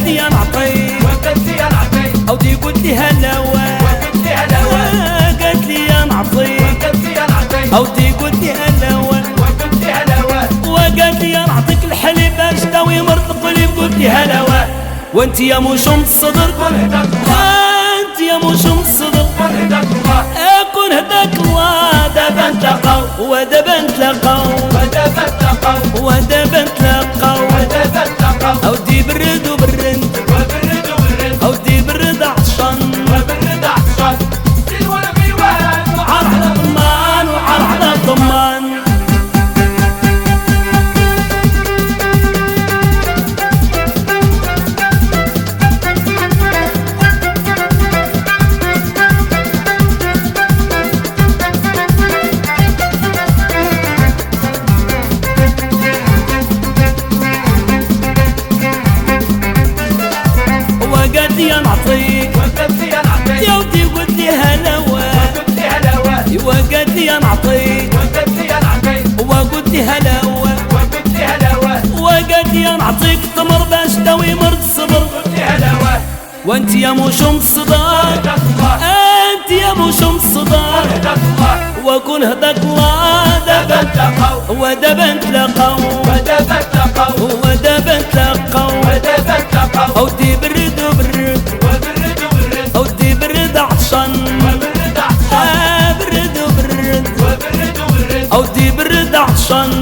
لي نعطيك وقالت لي نعطيك او دي قلت لي هلا وقلت لي هلا قالت لي نعطيك وقالت لي نعطيك او دي قلت لي هلا وقلت لي هلا وقالت لي نعطيك الحليب باش داوي مرض القلب قلت لي هلا وانت يا مشوم الصدر انت يا مشوم الصدر اكون هداك الله دابا نتلاقاو ودابا نتلاقاو ودابا نتلاقاو اودي برد وبرد اودي برد عطشان وعار على طمان وعار على طمان نعطيك يا ودي قلت لي هلا وقالت لي نعطيك وقلت لي هلا وقالت لي نعطيك تمر باش داوي مرض الصبر وانت يا مشوم الصدار انت يا مشوم الصدار وكون هداك الله دابا نتلاقاو ودابا نتلاقاو اودي برد وبرد اودي برد عطشان برد وبرد اودي برد عطشان